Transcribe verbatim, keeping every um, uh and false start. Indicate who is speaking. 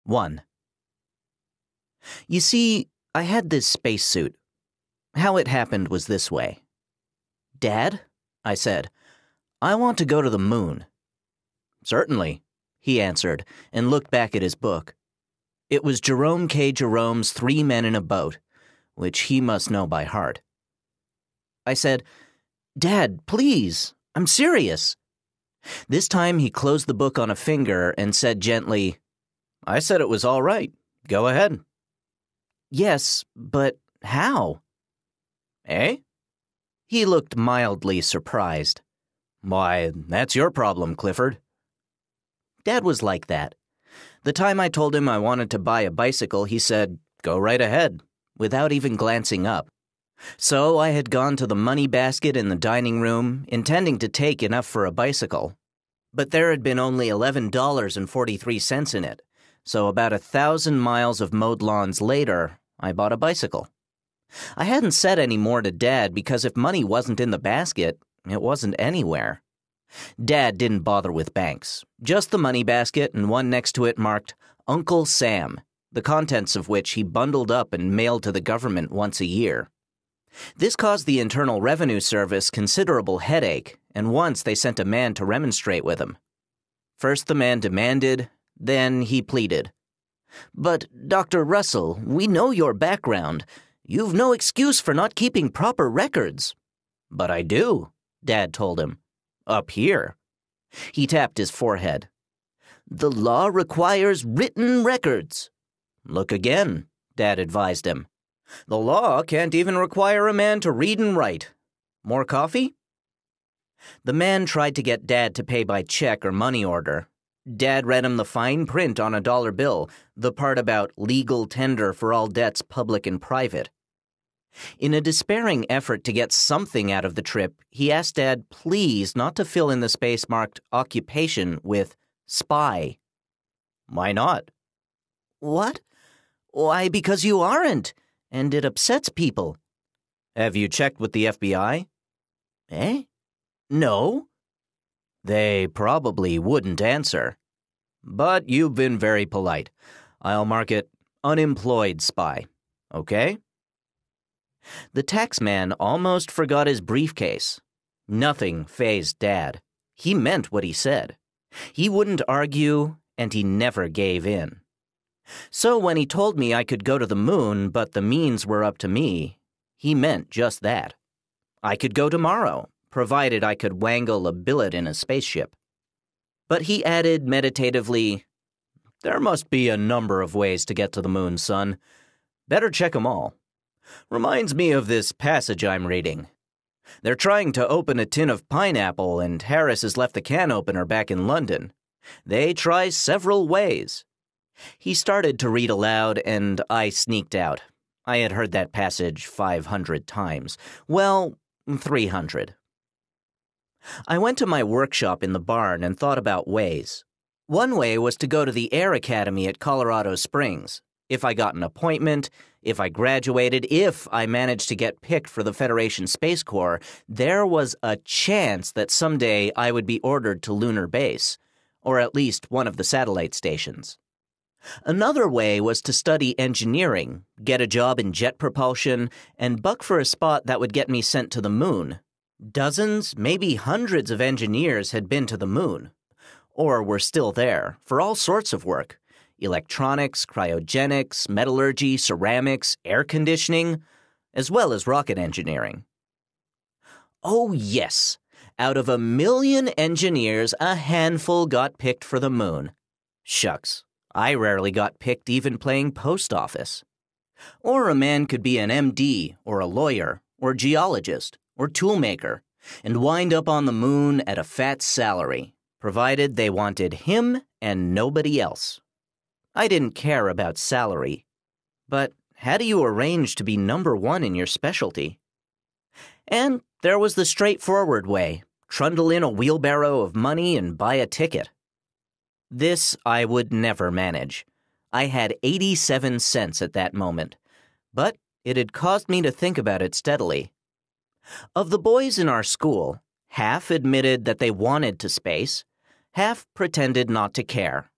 Speaker 1: one. You see, I had this spacesuit. How it happened was this way. "Dad," I said, "I want to go to the moon." "Certainly," he answered, and looked back at his book. It was Jerome K. Jerome's Three Men in a Boat, which he must know by heart. I said, "Dad, please, I'm serious." This time he closed the book on a finger and said gently, "I said it was all right. Go ahead." "Yes, but how?" "Eh?" He looked mildly surprised. "Why, that's your problem, Clifford." Dad was like that. The time I told him I wanted to buy a bicycle, he said, "Go right ahead," without even glancing up. So I had gone to the money basket in the dining room, intending to take enough for a bicycle. But there had been only eleven dollars and forty-three cents in it, so about a thousand miles of mowed lawns later, I bought a bicycle. I hadn't said any more to Dad because if money wasn't in the basket, it wasn't anywhere. Dad didn't bother with banks, just the money basket and one next to it marked Uncle Sam, the contents of which he bundled up and mailed to the government once a year. This caused the Internal Revenue Service considerable headache, and once they sent a man to remonstrate with him. First the man demanded, then he pleaded. "But, Doctor Russell, we know your background. You've no excuse for not keeping proper records." "But I do," Dad told him. "Up here." He tapped his forehead. "The law requires written records." "Look again," Dad advised him. "The law can't even require a man to read and write. More coffee?" The man tried to get Dad to pay by check or money order. Dad read him the fine print on a dollar bill, the part about legal tender for all debts public and private. In a despairing effort to get something out of the trip, he asked Dad please not to fill in the space marked occupation with spy. "Why not?" "What? Why, because you aren't, and it upsets people." "Have you checked with the F B I?" "Eh? No." "They probably wouldn't answer. But you've been very polite. I'll mark it unemployed spy. Okay?" The taxman almost forgot his briefcase. Nothing fazed Dad. He meant what he said. He wouldn't argue, and he never gave in. So when he told me I could go to the moon, but the means were up to me, he meant just that. I could go tomorrow, provided I could wangle a billet in a spaceship. But he added meditatively, "There must be a number of ways to get to the moon, son. Better check 'em all. Reminds me of this passage I'm reading. They're trying to open a tin of pineapple, and Harris has left the can opener back in London. They try several ways." He started to read aloud, and I sneaked out. I had heard that passage five hundred times. Well, three hundred. I went to my workshop in the barn and thought about ways. One way was to go to the Air Academy at Colorado Springs. If I got an appointment, if I graduated, if I managed to get picked for the Federation Space Corps, there was a chance that someday I would be ordered to lunar base, or at least one of the satellite stations. Another way was to study engineering, get a job in jet propulsion, and buck for a spot that would get me sent to the moon. Dozens, maybe hundreds of engineers had been to the moon, or were still there, for all sorts of work. Electronics, cryogenics, metallurgy, ceramics, air conditioning, as well as rocket engineering. Oh yes, out of a million engineers, a handful got picked for the moon. Shucks, I rarely got picked even playing post office. Or a man could be an M D, or a lawyer, or geologist, or toolmaker, and wind up on the moon at a fat salary, provided they wanted him and nobody else. I didn't care about salary. But how do you arrange to be number one in your specialty? And there was the straightforward way, trundle in a wheelbarrow of money and buy a ticket. This I would never manage. I had eighty-seven cents at that moment, but it had caused me to think about it steadily. Of the boys in our school, half admitted that they wanted to space, half pretended not to care.